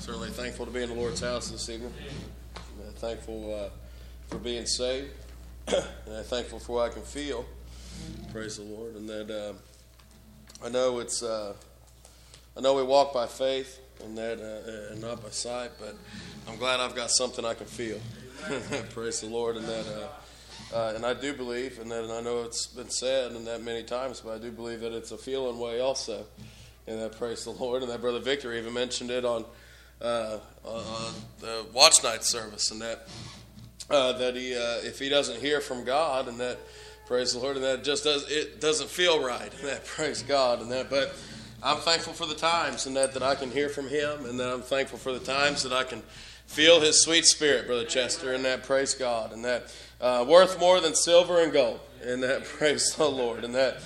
Certainly thankful to be in the Lord's house this evening. Thankful for being saved. And thankful for what I can feel. Praise the Lord. And that I know we walk by faith and that and not by sight, but I'm glad I've got something I can feel. Praise the Lord. And that and I do believe, and that, and I know it's been said and that many times, but I do believe that it's a feeling way also. And that, praise the Lord. And that Brother Victor even mentioned it on the watch night service, and that he if he doesn't hear from God, and that, praise the Lord, and that it doesn't feel right, and that, praise God, and that, but I'm thankful for the times and that I can hear from Him, and that I'm thankful for the times that I can feel His sweet Spirit, Brother Chester, and that, praise God, and that worth more than silver and gold, and that, praise the Lord, and that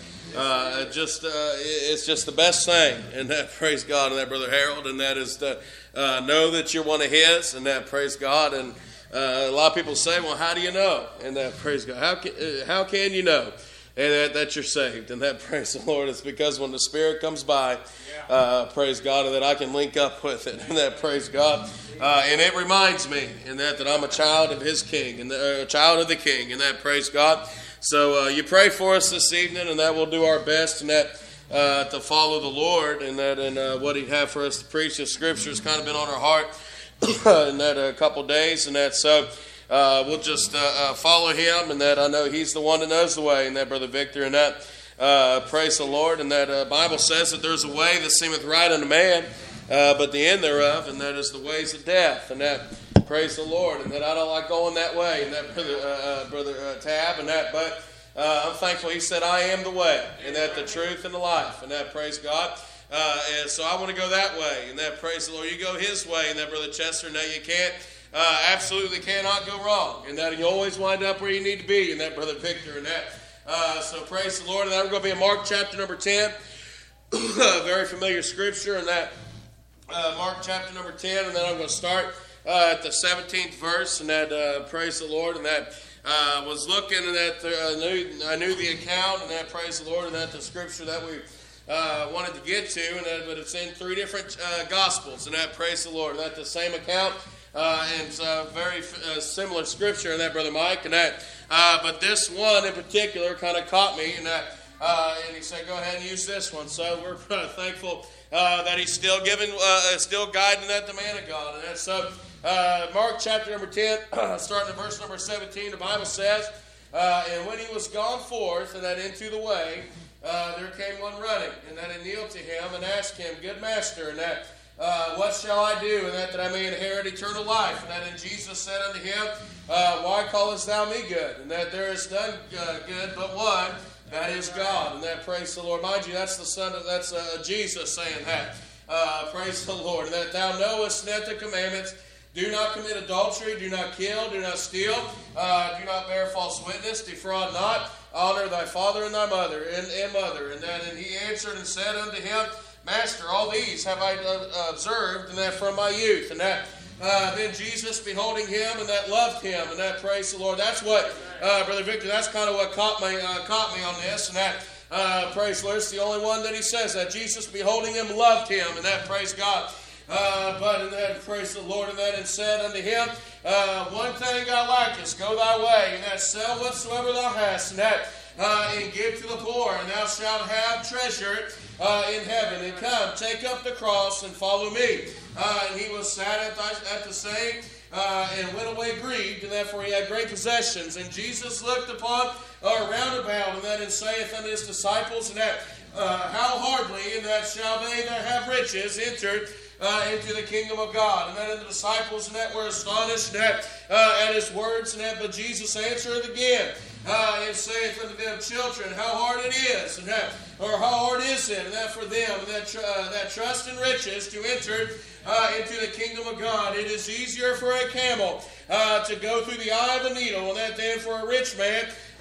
it's just the best thing, and that, praise God, and that, Brother Harold, and that is to know that you're one of His, and that, praise God, and a lot of people say, well, how do you know? And that, praise God, how can you know? And that you're saved, and that, praise the Lord, it's because when the Spirit comes by, praise God, and that I can link up with it, and that, praise God, and it reminds me, and that I'm a child of His King, and a child of the King, and that, praise God. So you pray for us this evening, and that we'll do our best, and that to follow the Lord, and that and what He'd have for us to preach. The Scripture's kind of been on our heart in that a couple days, and that so we'll just follow Him, and that I know He's the one that knows the way, and that, Brother Victor, and that praise the Lord, and that Bible says that there's a way that seemeth right unto man, but the end thereof, and that is the ways of death, and that, praise the Lord, and that I don't like going that way, and that, Brother Tab, and that, but I'm thankful He said, I am the way, and that the truth and the life, and that, praise God. And so I want to go that way, and that, praise the Lord, you go His way, and that, Brother Chester, and that you can't, absolutely cannot go wrong, and that you always wind up where you need to be, and that, Brother Victor, and that, so praise the Lord, and that we're going to be in Mark chapter number 10, very familiar scripture, and that, Mark chapter number 10, and then I'm going to start at the 17th verse, and that, praise the Lord, and that, was looking, and that I knew the account, and that, praise the Lord, and that the scripture that we wanted to get to, and that, but it's in three different Gospels, and that, praise the Lord, and that the same account, and it's a very similar scripture, and that, Brother Mike, and that, but this one in particular kind of caught me, and that, and he said, go ahead and use this one. So we're thankful that He's still giving, still guiding that the man of God, and that, so Mark chapter number 10, starting at verse number 17, the Bible says, and when He was gone forth, and that into the way, there came one running, and that he kneeled to Him and asked Him, good Master, and that, what shall I do, and that I may inherit eternal life? And that, and Jesus said unto him, why callest thou me good? And that there is none good but one, that is God. And that, praise the Lord. Mind you, that's the Son of, that's Jesus saying that. Praise the Lord. And that thou knowest that the commandments, do not commit adultery, do not kill, do not steal, do not bear false witness, defraud not, honor thy father and thy mother, and mother. And that, and he answered and said unto him, Master, all these have I observed, and that from my youth. And that then Jesus, beholding him, and that loved him, and that, praise the Lord. That's what, Brother Victor, that's kind of what caught me on this, and that, praise the Lord, it's the only one that he says, that Jesus, beholding him, loved him, and that, praise God. But in that, praise the Lord, and that, and said unto him, one thing thou lackest, go thy way, and that sell whatsoever thou hast, and that, and give to the poor, and thou shalt have treasure in heaven. And come, take up the cross and follow me. And he was sat at the same, and went away grieved, and therefore he had great possessions. And Jesus looked upon round about, and that, and saith unto his disciples, and that, how hardly, and that shall they that have riches enter into the kingdom of God. And then the disciples, and that were astonished at his words, and that, but Jesus answered again, and saith unto them, children, how hard it is, and that, or how hard is it, and that for them that trust in riches to enter into the kingdom of God. It is easier for a camel to go through the eye of a needle, and that than for a rich man,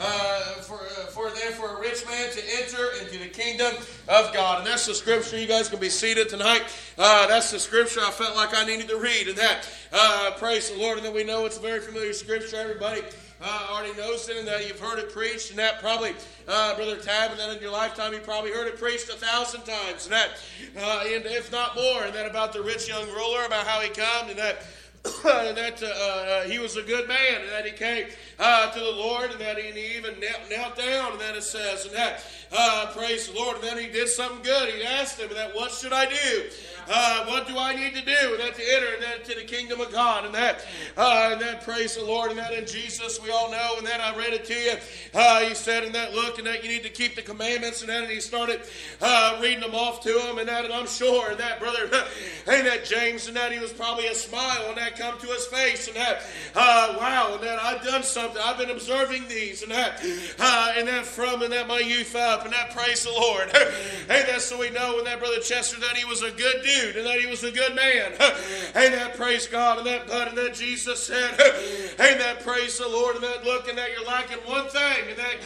for a rich man to enter into the kingdom of God. And that's the scripture. You guys can be seated tonight. That's the scripture I felt like I needed to read, and that praise the Lord. And then we know it's a very familiar scripture. Everybody already knows it and that you've heard it preached, and that probably, Brother Tab, and that in your lifetime you probably heard it preached 1,000 times, and that, and if not more, and that about the rich young ruler, about how he come, and that he was a good man, and that he came to the Lord, and that he even knelt down, and that it says, and that, praise the Lord, and then he did something good. He asked him, and that, what should I do? What do I need to do? And that to enter and that to the kingdom of God, and that praise the Lord, and that in Jesus we all know, and that I read it to you. He said, and that look, and that you need to keep the commandments, and that, and he started reading them off to him, and that, and I'm sure, and that brother, and that James, and that he was probably a smile, and that come to his face, and that wow, and that I've done something. I've been observing these, and that from and that my youth up, and that praise the Lord, and that so we know, and that Brother Chester, that he was a good dude, and that he was a good man, and that praise God, and that Jesus said, and that praise the Lord, and that look, and that you're lacking one thing,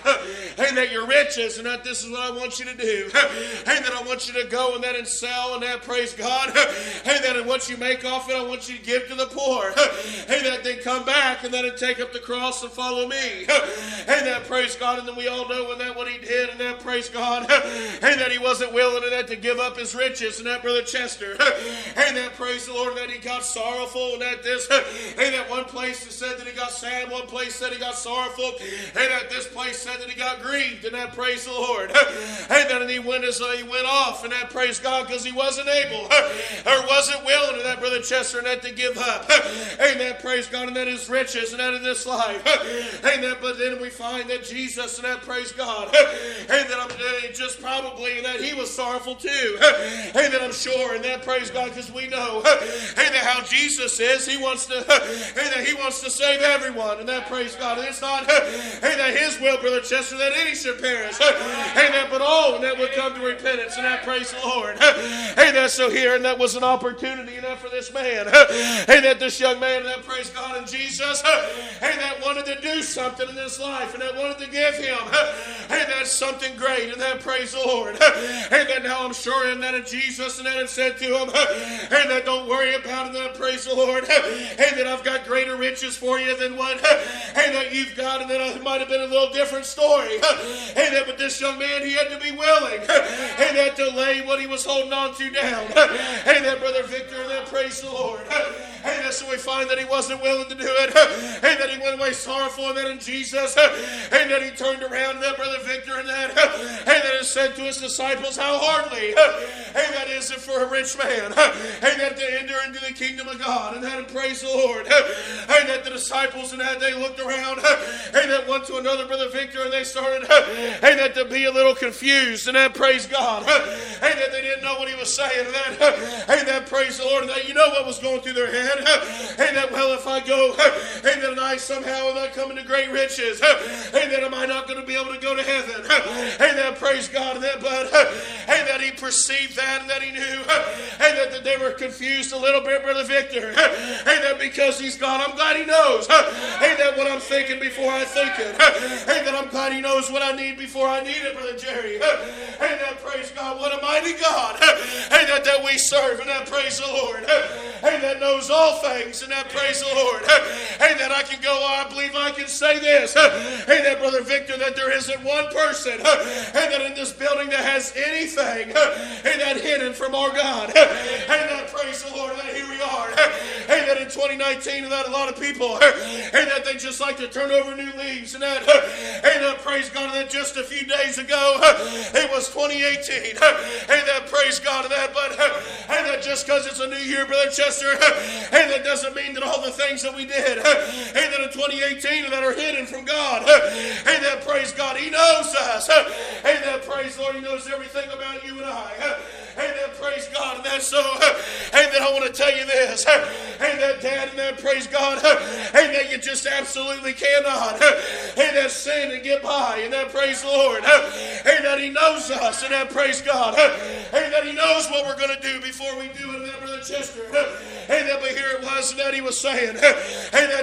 and that you're riches, and that this is what I want you to do, and that I want you to go and that and sell, and that praise God, and that what you make off it, I want you to give to the poor, and that then come back, and then take up the cross and follow me, and that praise God, and then we all know and that what he did, and that praise God, and that he wasn't willing and that to give up his riches, and that Brother Chester, and that praise the Lord, and that he got sorrowful, and that this, and that one place it said that he got sad, one place said he got sorrowful, and that this place said that he got grieved, and that praise the Lord, and then he went off, and that praise God, because he wasn't able, or wasn't willing, and that Brother Chester, and that to give up, and that praise God, and that his riches, and that in this life, and that, but then we find that Jesus, and that praise God, and that I'm just probably, and that he was sorrowful too, and that I'm sure, and that praise God, because we know, and that how Jesus is, he wants to, and that he wants to save everyone, and that praise God, and it's not, and that his will, Brother Chester, that any should perish, and that but all, and that would come to repentance, and that praise the Lord, and that so here, and that was an opportunity, and that for this man, and that this young man, and that praise God in Jesus, and that wanted to do something in this life, and that wanted to give him, and that's something great, and that praise the Lord, and that now I'm sure, and that in Jesus, and that it said to him, and that don't worry about it, and that praise the Lord, and that I've got greater riches for you than what, and that you've got, and that it might have been a little different story, and that but this young man, he had to be willing, and that to lay what he was holding on to down, and that Brother Victor, and that praise the Lord, and that so we find that he wasn't willing to do it, and that he went away sorrowful, and that in Jesus, and that he turned around, and that Brother Victor, and that it said to his disciples, how hardly, and that is it for a rich man, and that to enter into the kingdom of God, and that and praise the Lord, and that the disciples, and that they looked around, and that one to another, Brother Victor, and they started, and that to be a little confused, and that praise God, and that they didn't know what he was saying, and that praise the Lord, and that you know what was going through their head, and that well if I go, and that I somehow am not coming to great riches, and that am I not going to be able to go to heaven, and that praise God, and that but, and that he perceived that, and that he knew, and that they were confused a little bit, Brother Victor, and that because he's God, I'm glad he knows, and that what I'm thinking before I think it, and that I'm glad he knows what I need before I need it, Brother Jerry, and that praise God, what a mighty God, and that we serve, and that praise the Lord, and that knows all things, and that praise the Lord, and that I can go, I believe I can say this, and that Brother Victor, that there isn't one person, and that in this building that has anything, and that hidden from our God, and that praise the Lord, that here we are, and that in 2019, and that a lot of people, and that they just like to turn over new leaves, and that praise God, and that just a few days ago, it was 2018, and that praise God, and that, but, and that just because it's a new year, Brother Chester, and that doesn't mean that all the things that we did, and that in 2018, and that are hidden from God, and that praise God, he knows us, and that praise Lord, he knows everything about you and I, and that praise God, and that so, and that I want to tell you this, and that Dad, and that praise God, and that you just absolutely cannot, and that sin and get by, and that praise the Lord, and that he knows us, and that praise God, and that he knows what we're going to do before we do it, and that Brother Brother Chester. Amen. But here it was that he was saying, amen,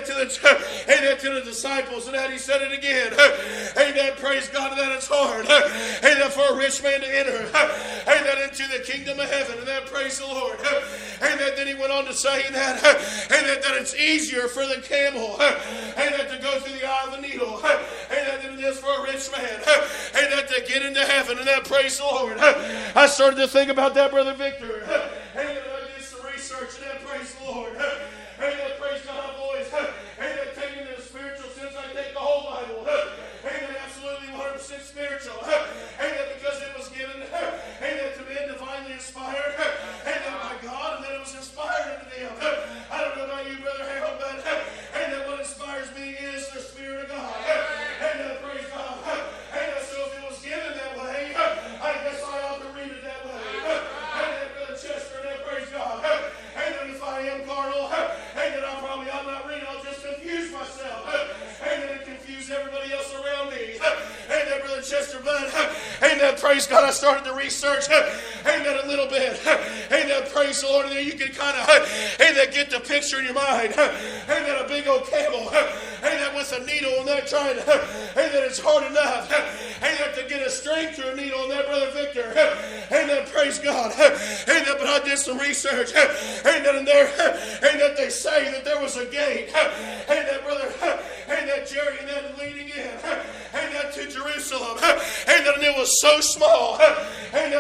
to the disciples, and that he said it again. Amen. Praise God, that it's hard. Amen. For a rich man to enter. Amen. Into the kingdom of heaven. And that, praise the Lord. Amen. Then he went on to say that, amen, that it's easier for the camel, amen, to go through the eye of the needle, amen, than it is for a rich man, amen, to get into heaven. And that, praise the Lord. I started to think about that, Brother Victor. Amen. I did some research, and that, praise the Lord. Amen. Praise God. I've always, amen, taken the spiritual sense. I take the whole Bible. Amen. Absolutely 100% spiritual. Amen. Because it was given, amen, to men divinely inspired. Amen. By God, and then it was inspired into them. I don't know about you, Brother Harold, but amen, what inspires me is the Spirit of God. Amen. Praise God. Amen. So if it was given that way, I guess I ought to read it that way. Amen. Brother Chester, and praise God. Amen. If I am carnal, amen, I probably ought not read it. I'll just confuse myself. Amen. And confuse everybody else around me. Amen, Brother Chester. But amen. Praise God. I started to research. Amen. A little bit. Amen. Praise the Lord. And then you can kind of, amen, get the picture in your mind. Amen. A big old camel. Amen. With a needle and that trying to, amen, it's hard enough. Amen. To get a string through a needle on that, Brother Victor. Amen. Praise God. Amen. But I did some research. Amen. And there, amen, they say that there was a gate. Amen, Brother. Amen, Jerry, and then leading in. Amen, to Jerusalem. Amen. And it was so small. Amen.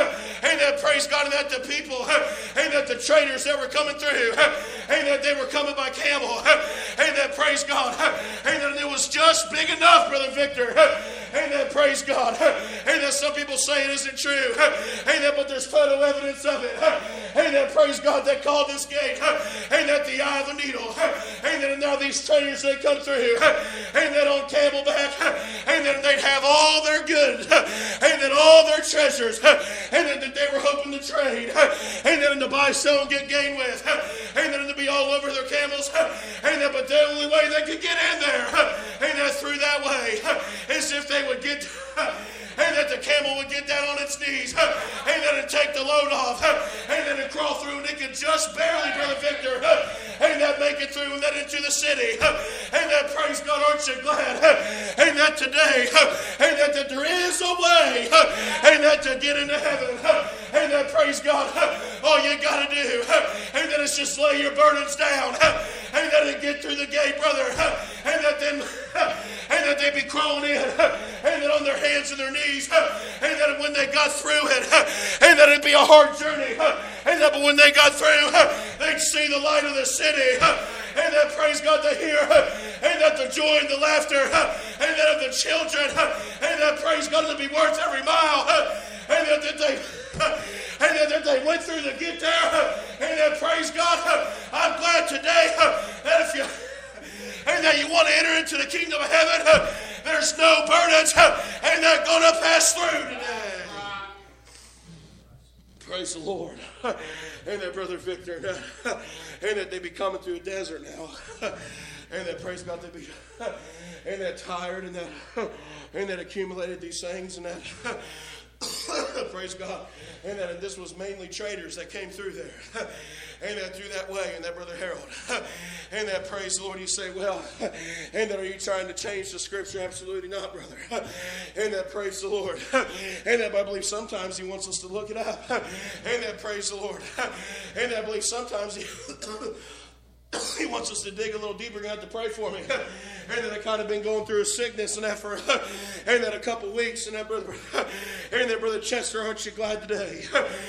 Amen. Praise God. And that the people, amen, the traders that were coming through, amen, they were coming by camel. Amen. Praise God. Amen. And it was just big enough, Brother Victor. Amen. Praise God. Amen. Some people say it isn't true. Amen. But there's photo evidence of it. Amen. Praise God. They called this gate, amen, the eye of the needle. Amen. And now these traders, they come through, amen, on camelback. Amen. And they'd have all their goods. Amen. All their treasures. Amen. That they were hoping to trade. Amen. And to buy, sell, and get gain with. Amen. And to be all over their camels. Amen. But the only way they could get in there, amen, through that way, is if they would get, and that the camel would get down on its knees, amen, and take the load off, amen, and crawl through, and it could just barely, Brother Victor, amen, make it through and then into the city. Amen. Praise God. Aren't you glad, amen, today, amen, that there is a way, amen, to get into heaven. Amen. Praise God. All you got to do, amen, is just lay your burdens down, amen, and get through the gate, brother. Amen. Then they'd be crawling in, amen, on their hands and their knees. Amen. When they got through it, amen, it'd be a hard journey. Amen. But when they got through, they'd see the light of the city. Amen. Praise God, to hear, amen, the joy and the laughter, amen, of the children. Amen. Praise God, to be worth every mile. Amen. That they went through to get there. Amen. Praise God. I'm glad today that if you, amen, you want to enter into the kingdom of heaven, there's no burdens, and they're going to pass through today. Praise the Lord. Amen, Brother Victor. Amen, they be coming through a desert now. Amen, praise God, they be, amen, tired, and that accumulated these things, and that, praise God. Amen, and this was mainly traders that came through there. Amen, through that way, and that, Brother Harold. And that, praise the Lord, you say, well, and that, are you trying to change the scripture? Absolutely not, brother. And that, praise the Lord. And that, I believe sometimes he wants us to look it up. And that, praise the Lord. And I believe sometimes he wants us to dig a little deeper. You're going to have to pray for me. And that I kind of been going through a sickness and that for and that a couple weeks. And that, Brother Chester, aren't you glad today?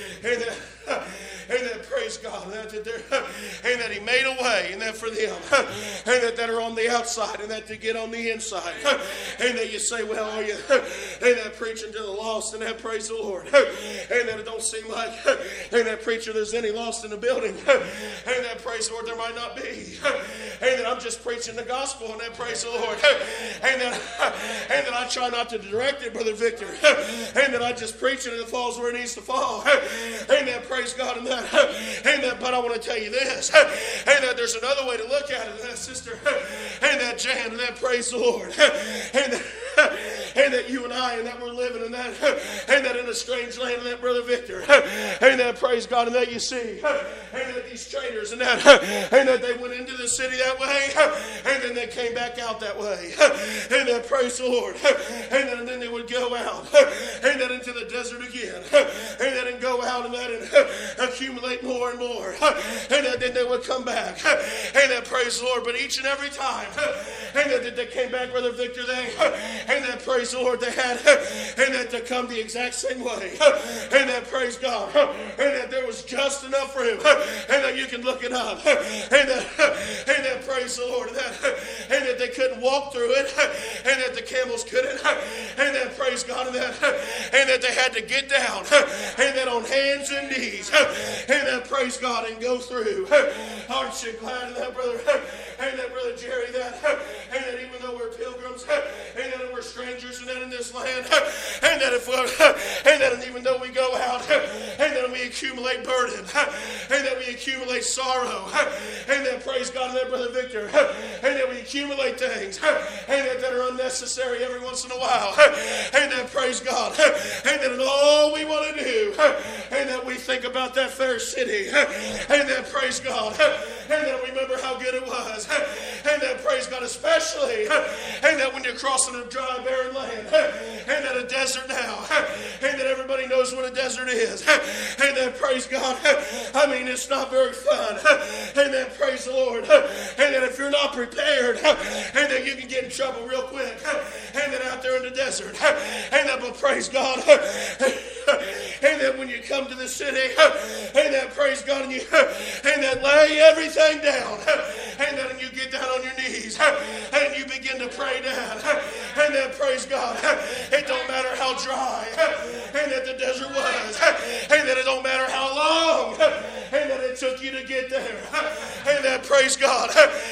And that, praise God, and that he made a way, and that for them, and that are on the outside, and that to get on the inside, and that you say, well, are you, and that preaching to the lost, and that, praise the Lord, and that it don't seem like, and that preacher, there's any lost in the building, and that, praise the Lord, there might not be, and that I'm just preaching the gospel, and that, praise the Lord, and that I try not to direct it, Brother Victor, and that I just preach it and it falls where it needs to fall, and that, praise God, and that, but I want to tell you this, and that there's another way to look at it, and that, sister, and that, Jan, and that, praise the Lord, and and that you and I, and that we're living in that, and that in a strange land, and that, Brother Victor, and that, praise God, and that you see, and that these traders, and that they went into the city that way, and then they came back out that way, and that, praise the Lord, and then they would go out, and that into the desert again, and then go out and accumulate more and more, and then they would come back, and that, praise the Lord, but each and every time, and that they came back, Brother Victor, and that, praise the Lord, they had, and that to come the exact same way, and that, praise God, and that there was just enough room, and that you can look it up, and that, praise the Lord, and that they couldn't walk through it, and that the camels couldn't, and that, praise God, and that they had to get down, and that on hands and knees, and that, praise God, and go through. Aren't you glad of that, brother? And that, Brother Jerry, and that even though we're pilgrims, and that we're strangers, and that in this land, and that even though we go out, and that we accumulate burden, and that we accumulate sorrow, and that, praise God, and that, Brother Victor, and that we accumulate things, and that are unnecessary every once in a while, and that, praise God, and that all we want to do, and that we think about that fair city, and that, praise God, and that remember how good it was, and that, praise God, especially, and that when you're crossing a dry, barren land, and that a desert now, and that everybody knows what a desert is, and that, praise God, I mean, it's not very fun, and that, praise the Lord, and that if you're not prepared, and that you can get in trouble real quick, and that out there in the desert, and that, but praise God, and that when you come to the city, and that, praise God, and that lay everything down, and then you get down on your knees, and you begin to pray down, and then, praise God, it don't matter how dry, and that the desert was, and that it don't matter how long, and that it took you to get there, and that, praise God,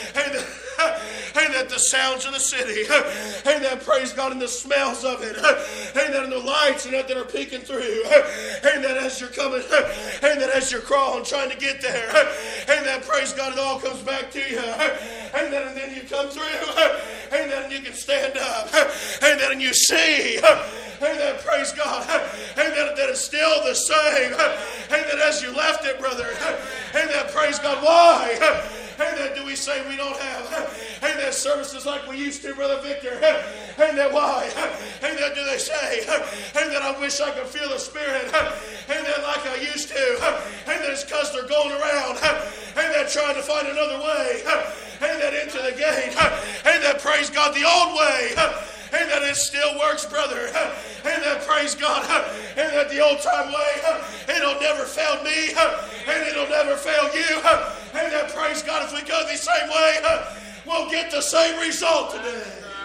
and that the sounds of the city, and that, praise God, and the smells of it, and that in the lights and that are peeking through, and that as you're coming, and that as you're crawling, trying to get there, and that, praise God, it all comes back to you, and then you come through, and then you can stand up, and then you see, and then, praise God, and that it's still the same, and that as you left it, brother, and that, praise God, why? And that do we say we don't have, and that services like we used to, Brother Victor, and that why? And that do they say, and that I wish I could feel the Spirit, and that like I used to, and that it's because they're going around, and that trying to find another way, and that into the gate, and that, praise God, the old way, and that it still works, brother, and that, praise God, and that the old time way, it'll never fail me, and it'll never fail you, and that, praise God, if we go the same way, we'll get the same result today.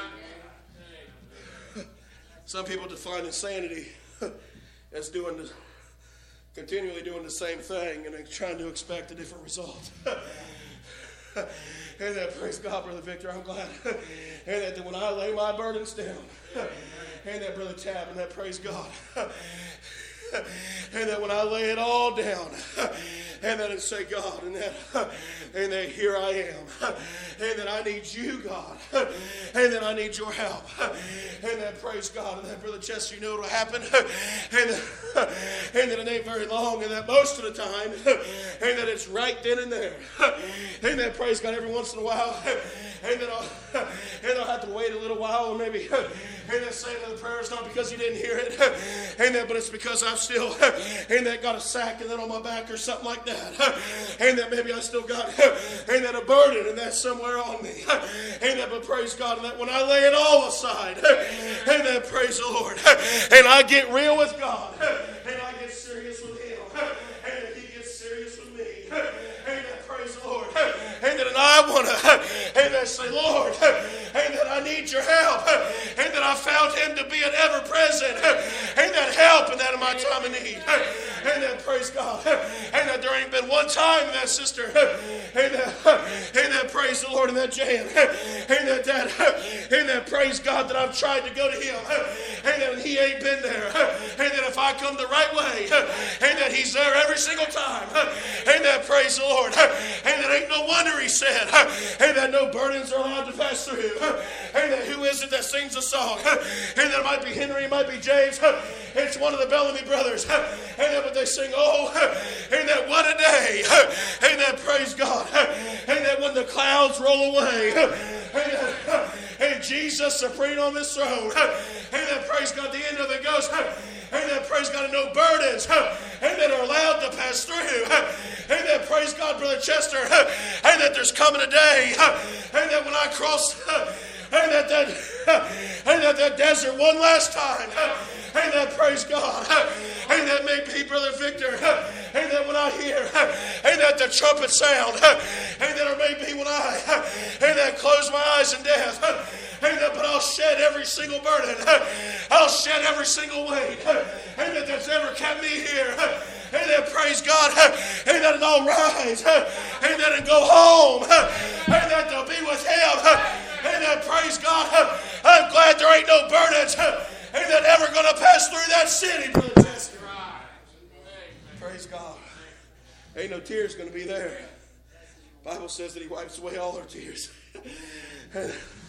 Some people define insanity as continually doing the same thing and trying to expect a different result. And that, praise God, Brother Victor, I'm glad. And that when I lay my burdens down, and that, Brother Tab, and that, praise God, and that when I lay it all down, and that and say, God, and that here I am, and that I need you, God, and that I need your help, and that, praise God, and that, Brother Chester, you know what will happen, and that it ain't very long, and that most of the time, and that it's right then and there, and that, praise God, every once in a while, and that I'll have to wait a little while, or maybe, and that saying the prayer is not because you didn't hear it, and that, but it's because I've still, and that got a sack and then on my back or something like that, and that maybe I still got, and that a burden, and that's somewhere on me, and that, but praise God, and that when I lay it all aside, and that, praise the Lord, and I get real with God, and I get serious with Him, and that He gets serious with me, and that, praise the Lord, and that I want to, and that say, Lord, and that I need your help, and that I found Him to be an ever-present, and that help, and that in my time of need, and that, praise God, and that there ain't been one time, that sister, and that, praise the Lord, and that Jan, and that, praise God, that I've tried to go to Him, and that He ain't been there, and that if I come the right way, and that He's there every single time, and that, praise the Lord. And that ain't no wonder he said, and that no burdens are allowed to pass through. And that who is it that sings a song? And that it might be Henry, it might be James. It's one of the Bellamy brothers. And that what they sing, oh, and that what a day. And that praise God. And that when the clouds roll away, and Jesus supreme on this throne. And that praise God, the end of it goes, and that praise God, no burdens, and that are allowed to pass through. And that praise God, Brother Chester, and that there's coming a day, and that when I cross, and that desert one last time, and that praise God, and that may be Brother Victor, and that when I hear, and that the trumpet sound, and that it may be when I, and that close my eyes in death, and that, but I'll shed every single burden, I'll shed every single weight, and that's ever kept me here, and that praise God, and that I'll rise, and that and go home, and that to be with Him, and that praise God, I'm glad there ain't no burdens, and that ever going to pass through that city, Brother Chester. Praise God. Ain't no tears going to be there. The Bible says that He wipes away all our tears. And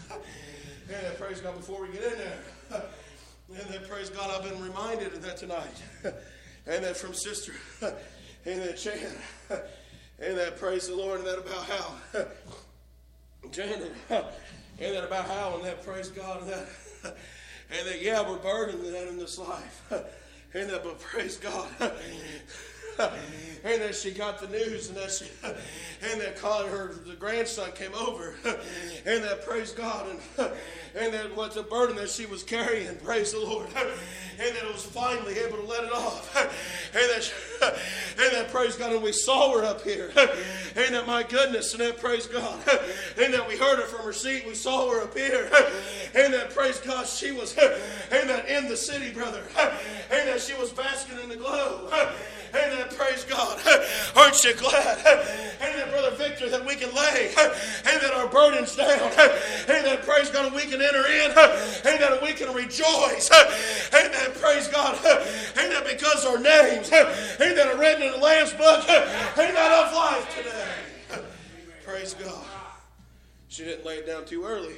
praise God, before we get in there, and that praise God, I've been reminded of that tonight. And that from Sister, and that Chan, and that praise the Lord, and that about how, Janet, and that about how, and that praise God, and that yeah, we're burdened with that in this life. And that, but praise God. And that she got the news, and that she, and that the grandson came over, and that praise God, and that what the burden that she was carrying, praise the Lord, and that it was finally able to let it off, and that praise God, and we saw her up here, and that my goodness, and that praise God, and that we heard her from her seat, we saw her up here, and that praise God, she was, and that in the city, brother, and that she was basking in the glow. And that praise God, aren't you glad? And that Brother Victor, that we can lay, and that our burden's down, and that praise God, we can enter in, and that we can rejoice, and that praise God, and that because our names, and that are written in the Lamb's book, and that of life today. Praise God. She didn't lay it down too early.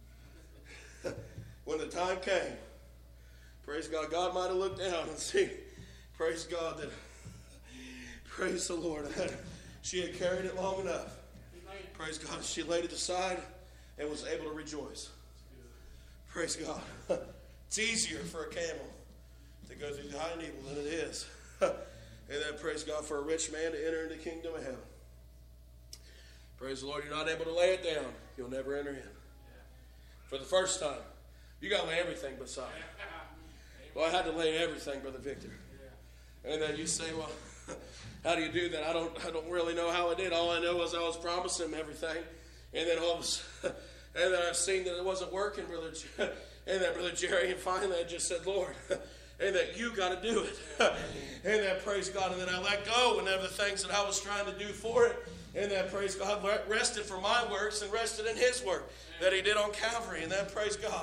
When the time came, praise God, God might have looked down and seen, praise God, that praise the Lord, that she had carried it long enough. Praise God, she laid it aside and was able to rejoice. Praise God. It's easier for a camel to go through the high and evil than it is. And then praise God for a rich man to enter into the kingdom of heaven. Praise the Lord, you're not able to lay it down, you'll never enter in. For the first time, you got to lay everything beside. Well, I had to lay everything, Brother Victor. And then you say, well, how do you do that? I don't really know how I did. All I know was I was promising him everything. And then and then I seen that it wasn't working, and that Brother Jerry, and finally I just said, Lord, and that you got to do it. And that praise God, and then I let go and the things that I was trying to do for it. And that praise God, rested from my works and rested in His work that He did on Calvary. And that praise God.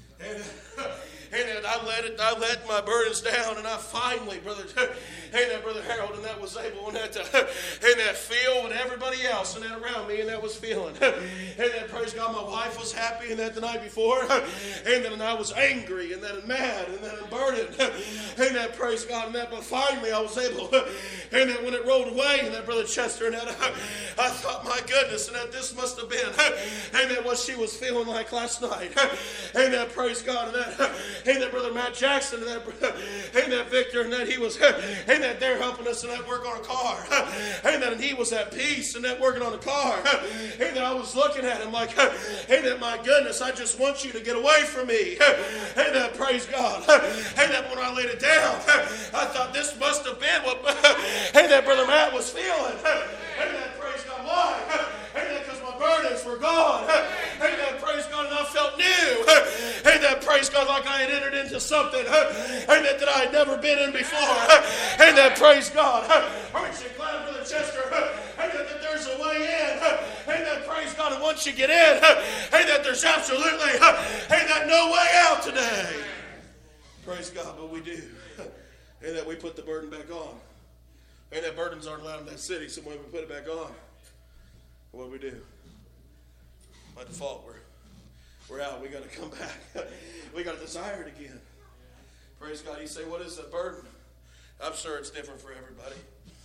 And I let my burdens down, and I finally, Brother Harold, and that was able, and that feel with everybody else, and that around me, and that was feeling, and that praise God, my wife was happy, and that the night before, and then I was angry, and then mad, and then burdened, and that praise God, and that, but finally I was able, and that when it rolled away, and that Brother Chester, and that I thought, my goodness, and that this must have been, and that what she was feeling like last night, and that praise God, and that Brother Matt Jackson, and that Victor, and that he was, and that they're helping us, and that work on a car, and that he was at peace, and that working on a car, and that I was looking at him like, and that my goodness, I just want you to get away from me, and that praise God, and that when I laid it down, I thought this must have been what, and that Brother Matt was feeling, and that praise God, why? And that because my burdens were gone, and that praise God, and I felt new, and that praise God, like I had entered into something, and that I had never been in before, and that praise God, aren't you glad, Brother Chester, and that there's a way in, and that praise God, and once you get in, and that there's absolutely, and that no way out today. Praise God, but we do, and that we put the burden back on. and that burdens aren't allowed in that city. So when we put it back on, what do we do? By default, we're out. We got to come back. We got to desire it again. Praise God. You say, what is the burden? I'm sure it's different for everybody.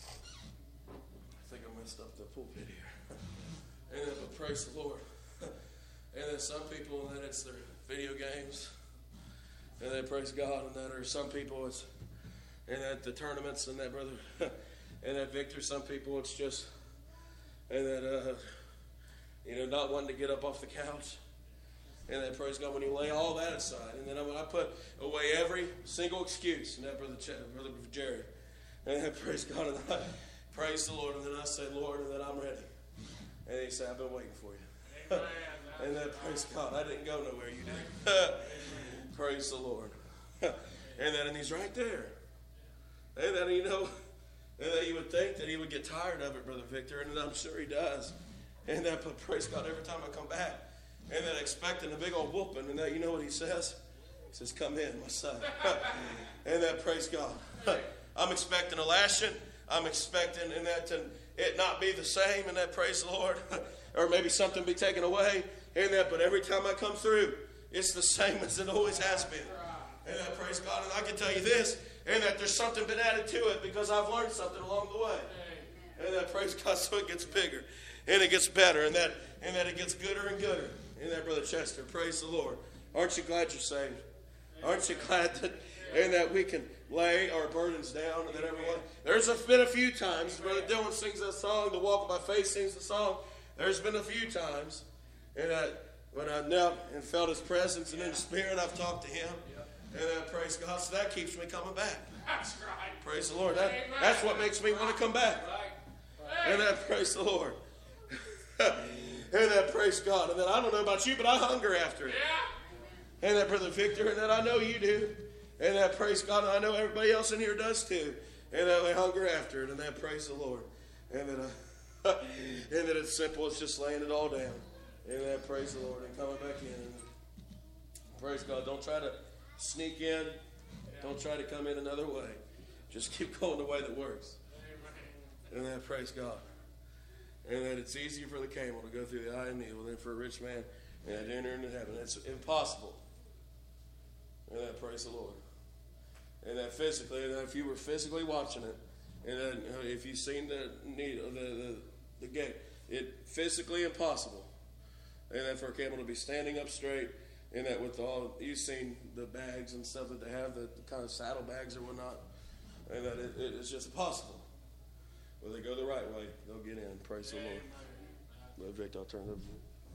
I think I messed up the pulpit here. And then, but praise the Lord. And then some people, and then it's their video games. And then praise God. And then there's some people, it's and at the tournaments, and that brother, and that Victor. Some people, it's just, and that not wanting to get up off the couch. And then praise God when you lay all that aside. And then when I put away every single excuse, and that brother Jerry, and then praise God, and I praise the Lord, and then I say, Lord, and then I'm ready. And he said, I've been waiting for you. And then praise God, I didn't go nowhere, you did. Praise the Lord. And he's right there. And then and then you would think that he would get tired of it, Brother Victor, and I'm sure he does. And then, but praise God, every time I come back, and then expecting a big old whooping, and then you know what he says? He says, come in, my son. And then praise God. I'm expecting a lashing. I'm expecting and that it not be the same, and that praise the Lord. Or maybe something be taken away. And that, but every time I come through, it's the same as it always has been. And that praise God. And I can tell you this, and that there's something been added to it because I've learned something along the way. And that praise God, so it gets bigger. And it gets better, and that it gets gooder and gooder. And that, Brother Chester, praise the Lord. Aren't you glad you're saved? Aren't you glad that we can lay our burdens down, and that everyone? There's been a few times, Brother Dylan sings that song, The Walk by Faith sings the song. There's been a few times, and when I knelt and felt His presence, and in the Spirit I've talked to Him, and praise God, so that keeps me coming back. That's right. Praise the Lord. That's what makes me want to come back. And that, praise the Lord. And that, praise God. And then I don't know about you, but I hunger after it. Yeah. And that, Brother Victor, and that I know you do. And that, praise God, and I know everybody else in here does too. And that we hunger after it. And that, praise the Lord. And that, and that it's simple. It's just laying it all down. And that, praise the Lord, and coming back in. And praise God. Don't try to sneak in. Don't try to come in another way. Just keep going the way that works. And that, praise God. And that it's easier for the camel to go through the eye of the needle than for a rich man and to enter into heaven. It's impossible. And that, praise the Lord. And that physically, and that if you were physically watching it, and then if you've seen the needle, the gate, it's physically impossible. And then for a camel to be standing up straight, and that with all, you've seen the bags and stuff that they have, the kind of saddle bags or whatnot, and that it's just impossible. Well, they go the right way, they'll get in. Praise the Lord. Brother Vic, I'll turn it over to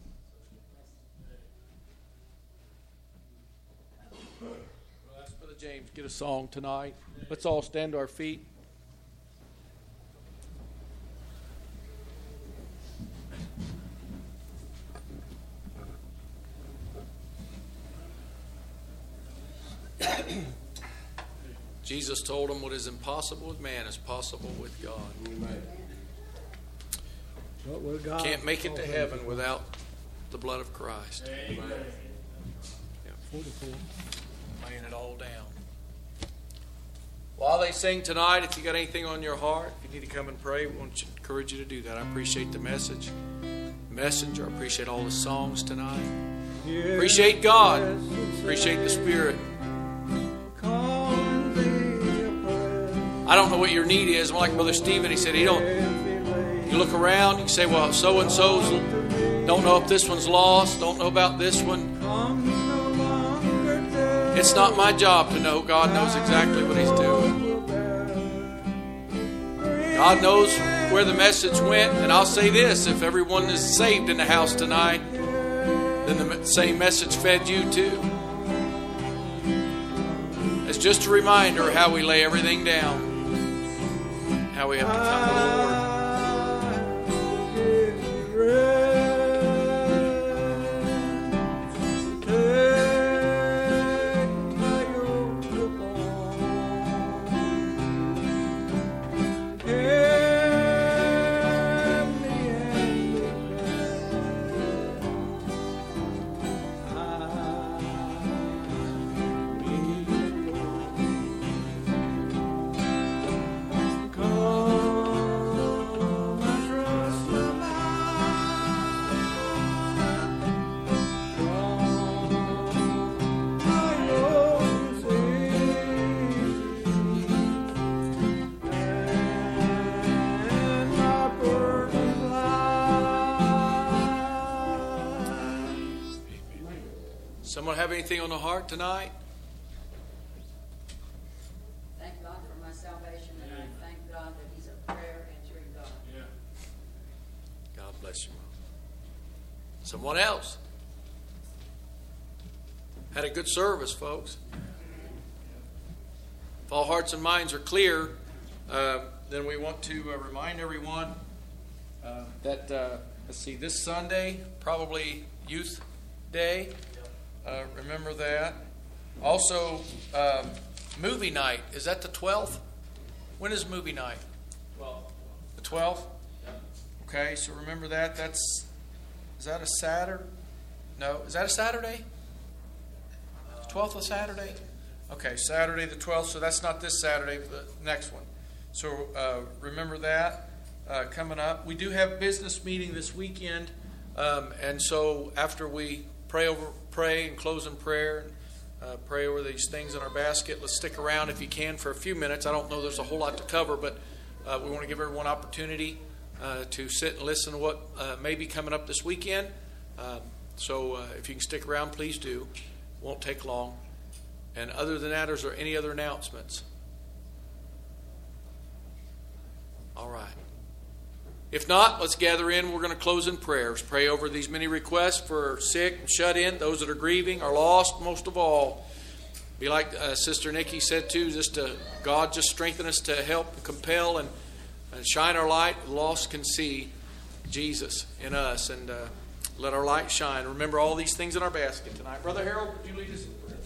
you. Well, that's Brother James. Get a song tonight. Let's all stand to our feet. Jesus told him what is impossible with man is possible with God. Amen. Can't make it to heaven without the blood of Christ. Amen. Yeah. Laying it all down. While they sing tonight, if you got anything on your heart, if you need to come and pray, we want to encourage you to do that. I appreciate the messenger. I appreciate all the songs tonight. Appreciate God. Appreciate the Spirit. I don't know what your need is. Like Brother Stephen, he said, you look around, you say, well, so-and-so's don't know if this one's lost, don't know about this one. It's not my job to know. God knows exactly what He's doing. God knows where the message went. And I'll say this, if everyone is saved in the house tonight, then the same message fed you too. It's just a reminder of how we lay everything down. How we have to come to the Lord. Come have anything on the heart tonight? Thank God for my salvation, and I thank God that He's a prayer answering God. Yeah. God bless you. Someone else? Had a good service, folks. If all hearts and minds are clear, then we want to remind everyone that, let's see, this Sunday, probably Youth Day. Remember that. Also, movie night. Is that the 12th? When is movie night? 12th. The 12th? Okay, so remember that. Is that a Saturday? No. Is that a Saturday? 12th of Saturday? Okay, Saturday the 12th. So that's not this Saturday, but the next one. So remember that coming up. We do have business meeting this weekend. And so after we pray and close in prayer, and pray over these things in our basket, let's stick around if you can for a few minutes. I don't know there's a whole lot to cover, but we want to give everyone opportunity to sit and listen to what may be coming up this weekend. So if you can stick around, please do. Won't take long. And other than that, is there any other announcements? All right. If not, let's gather in. We're going to close in prayers. Pray over these many requests for sick and shut in, those that are grieving, are lost, most of all. Be like Sister Nikki said too, God just strengthen us to help, compel, and shine our light. The lost can see Jesus in us, and let our light shine. Remember all these things in our basket tonight. Brother Harold, would you lead us in prayer?